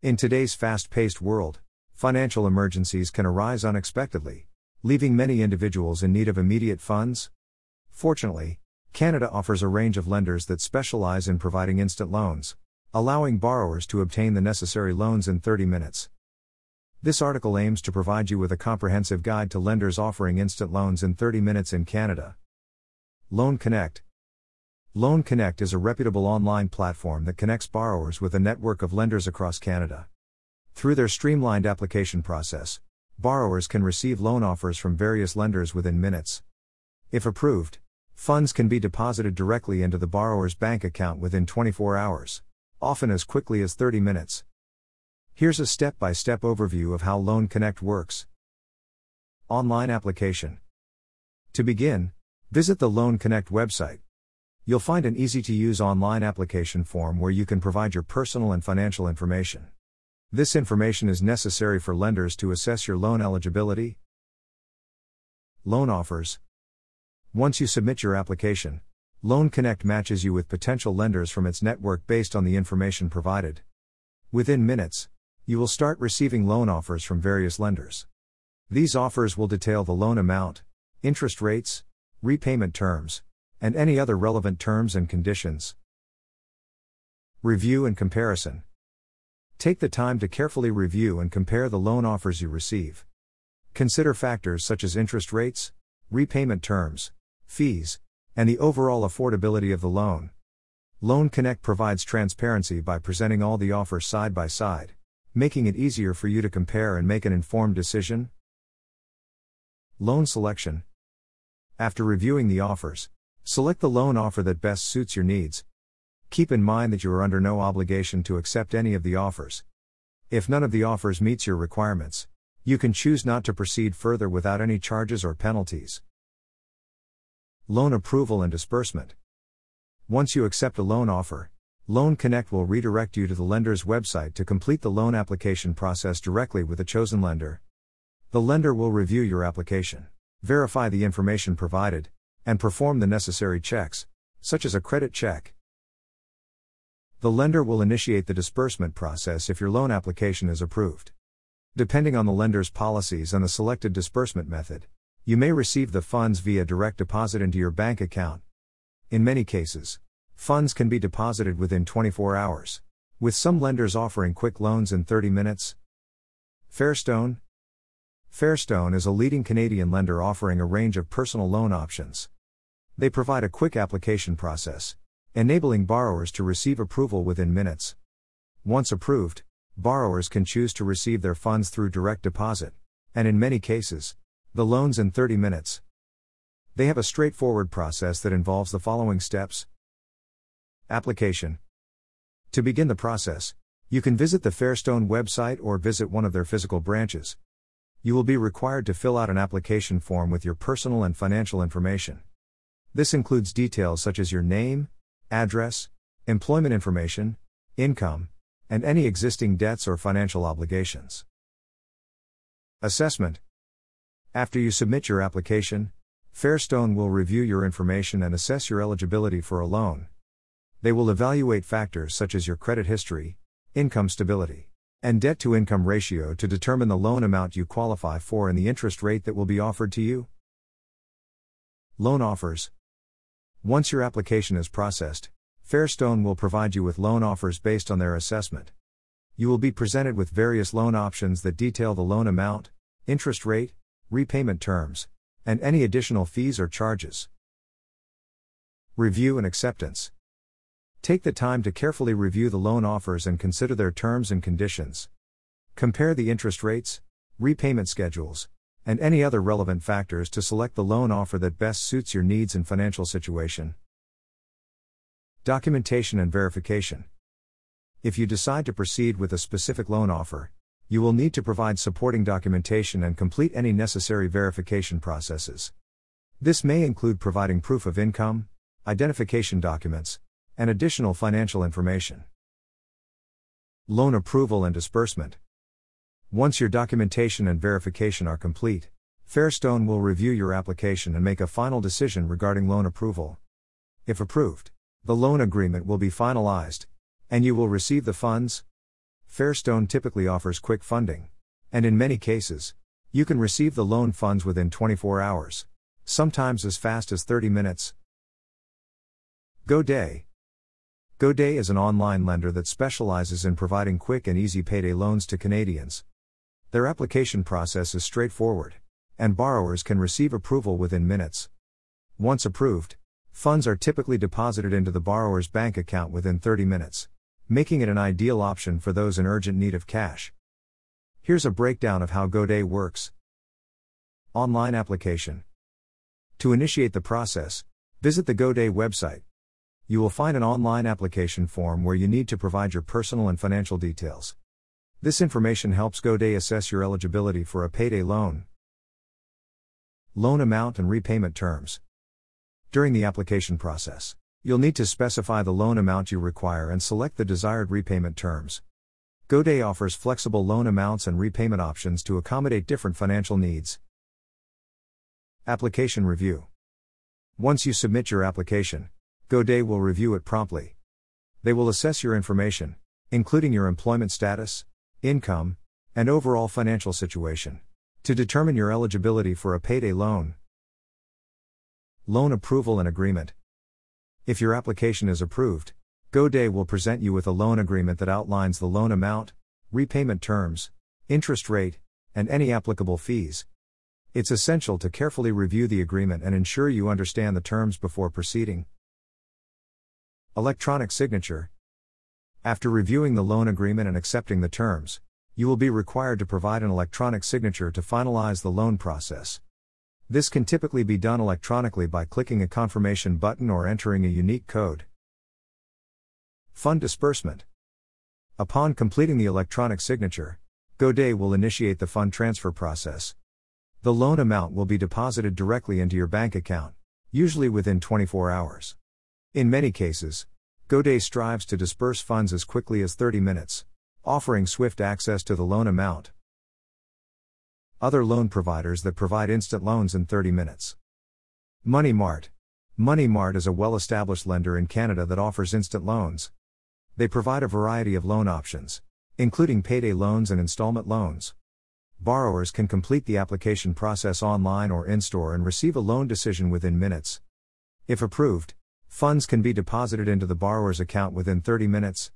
In today's fast-paced world, financial emergencies can arise unexpectedly, leaving many individuals in need of immediate funds. Fortunately, Canada offers a range of lenders that specialize in providing instant loans, allowing borrowers to obtain the necessary loans in 30 minutes. This article aims to provide you with a comprehensive guide to lenders offering instant loans in 30 minutes in Canada. Loan Connect. Loan Connect is a reputable online platform that connects borrowers with a network of lenders across Canada. Through their streamlined application process, borrowers can receive loan offers from various lenders within minutes. If approved, funds can be deposited directly into the borrower's bank account within 24 hours, often as quickly as 30 minutes. Here's a step-by-step overview of how Loan Connect works. Online application. To begin, visit the Loan Connect website. You'll find an easy-to-use online application form where you can provide your personal and financial information. This information is necessary for lenders to assess your loan eligibility. Loan offers. Once you submit your application, Loan Connect matches you with potential lenders from its network based on the information provided. Within minutes, you will start receiving loan offers from various lenders. These offers will detail the loan amount, interest rates, repayment terms, and any other relevant terms and conditions. Review and comparison. Take the time to carefully review and compare the loan offers you receive. Consider factors such as interest rates, repayment terms, fees, and the overall affordability of the loan. Loan Connect provides transparency by presenting all the offers side by side, making it easier for you to compare and make an informed decision. Loan selection. After reviewing the offers, select the loan offer that best suits your needs. Keep in mind that you are under no obligation to accept any of the offers. If none of the offers meets your requirements, you can choose not to proceed further without any charges or penalties. Loan approval and disbursement. Once you accept a loan offer, Loan Connect will redirect you to the lender's website to complete the loan application process directly with the chosen lender. The lender will review your application, verify the information provided, and perform the necessary checks, such as a credit check. The lender will initiate the disbursement process if your loan application is approved. Depending on the lender's policies and the selected disbursement method, you may receive the funds via direct deposit into your bank account. In many cases, funds can be deposited within 24 hours, with some lenders offering quick loans in 30 minutes. Fairstone. Fairstone is a leading Canadian lender offering a range of personal loan options. They provide a quick application process, enabling borrowers to receive approval within minutes. Once approved, borrowers can choose to receive their funds through direct deposit, and in many cases, the loans in 30 minutes. They have a straightforward process that involves the following steps. Application. To begin the process, you can visit the Fairstone website or visit one of their physical branches. You will be required to fill out an application form with your personal and financial information. This includes details such as your name, address, employment information, income, and any existing debts or financial obligations. Assessment. After you submit your application, Fairstone will review your information and assess your eligibility for a loan. They will evaluate factors such as your credit history, income stability, and debt-to-income ratio to determine the loan amount you qualify for and the interest rate that will be offered to you. Loan offers. Once your application is processed, Fairstone will provide you with loan offers based on their assessment. You will be presented with various loan options that detail the loan amount, interest rate, repayment terms, and any additional fees or charges. Review and acceptance. Take the time to carefully review the loan offers and consider their terms and conditions. Compare the interest rates, repayment schedules, and any other relevant factors to select the loan offer that best suits your needs and financial situation. Documentation and verification. If you decide to proceed with a specific loan offer, you will need to provide supporting documentation and complete any necessary verification processes. This may include providing proof of income, identification documents, and additional financial information. Loan approval and disbursement. Once your documentation and verification are complete, Fairstone will review your application and make a final decision regarding loan approval. If approved, the loan agreement will be finalized, and you will receive the funds. Fairstone typically offers quick funding. And in many cases, you can receive the loan funds within 24 hours, sometimes as fast as 30 minutes. GoDay. GoDay is an online lender that specializes in providing quick and easy payday loans to Canadians. Their application process is straightforward, and borrowers can receive approval within minutes. Once approved, funds are typically deposited into the borrower's bank account within 30 minutes, making it an ideal option for those in urgent need of cash. Here's a breakdown of how GoDay works. Online application. To initiate the process, visit the GoDay website. You will find an online application form where you need to provide your personal and financial details. This information helps GoDay assess your eligibility for a payday loan. Loan amount and repayment terms. During the application process, you'll need to specify the loan amount you require and select the desired repayment terms. GoDay offers flexible loan amounts and repayment options to accommodate different financial needs. Application review. Once you submit your application, GoDay will review it promptly. They will assess your information, including your employment status, income, and overall financial situation, to determine your eligibility for a payday loan. Loan approval and agreement. If your application is approved, GoDay will present you with a loan agreement that outlines the loan amount, repayment terms, interest rate, and any applicable fees. It's essential to carefully review the agreement and ensure you understand the terms before proceeding. Electronic signature. After reviewing the loan agreement and accepting the terms, you will be required to provide an electronic signature to finalize the loan process. This can typically be done electronically by clicking a confirmation button or entering a unique code. Fund disbursement. Upon completing the electronic signature, GoDay will initiate the fund transfer process. The loan amount will be deposited directly into your bank account, usually within 24 hours. In many cases, GoDay strives to disburse funds as quickly as 30 minutes, offering swift access to the loan amount. Other loan providers that provide instant loans in 30 minutes. MoneyMart. MoneyMart is a well-established lender in Canada that offers instant loans. They provide a variety of loan options, including payday loans and installment loans. Borrowers can complete the application process online or in-store and receive a loan decision within minutes. If approved, funds can be deposited into the borrower's account within 30 minutes.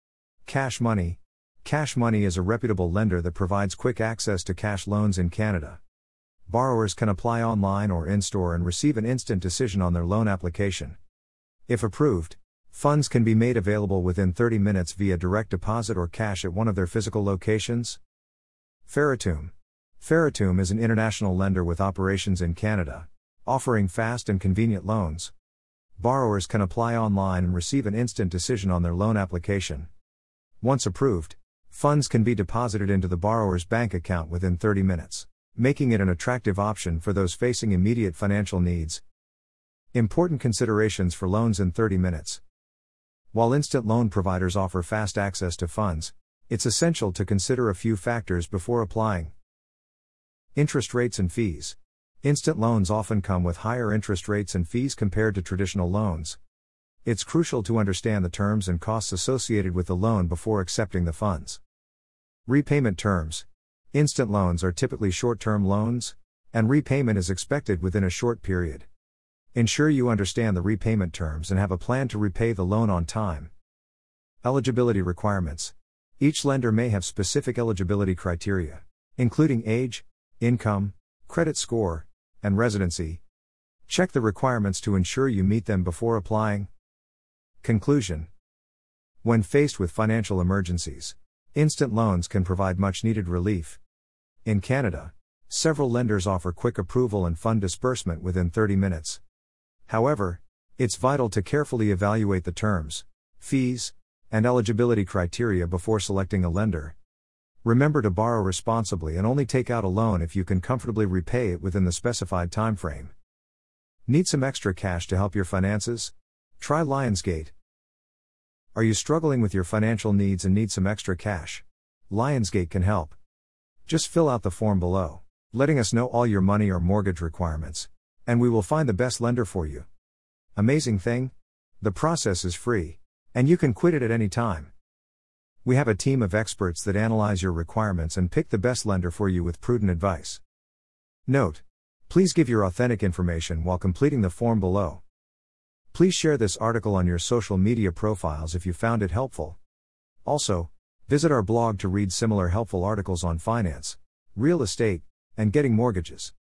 Cash Money. Cash Money is a reputable lender that provides quick access to cash loans in Canada. Borrowers can apply online or in-store and receive an instant decision on their loan application. If approved, funds can be made available within 30 minutes via direct deposit or cash at one of their physical locations. Ferrotum. Ferrotum is an international lender with operations in Canada, offering fast and convenient loans. Borrowers can apply online and receive an instant decision on their loan application. Once approved, funds can be deposited into the borrower's bank account within 30 minutes, making it an attractive option for those facing immediate financial needs. Important considerations for loans in 30 minutes. While instant loan providers offer fast access to funds, it's essential to consider a few factors before applying. Interest rates and fees. Instant loans often come with higher interest rates and fees compared to traditional loans. It's crucial to understand the terms and costs associated with the loan before accepting the funds. Repayment terms. Instant loans are typically short-term loans, and repayment is expected within a short period. Ensure you understand the repayment terms and have a plan to repay the loan on time. Eligibility requirements. Each lender may have specific eligibility criteria, including age, income, credit score, and residency. Check the requirements to ensure you meet them before applying. Conclusion. When faced with financial emergencies, instant loans can provide much-needed relief. In Canada, several lenders offer quick approval and fund disbursement within 30 minutes. However, it's vital to carefully evaluate the terms, fees, and eligibility criteria before selecting a lender. Remember to borrow responsibly and only take out a loan if you can comfortably repay it within the specified timeframe. Need some extra cash to help your finances? Try Lionsgate. Are you struggling with your financial needs and need some extra cash? Lionsgate can help. Just fill out the form below, letting us know all your money or mortgage requirements, and we will find the best lender for you. Amazing thing? The process is free, and you can quit it at any time. We have a team of experts that analyze your requirements and pick the best lender for you with prudent advice. Note: please give your authentic information while completing the form below. Please share this article on your social media profiles if you found it helpful. Also, visit our blog to read similar helpful articles on finance, real estate, and getting mortgages.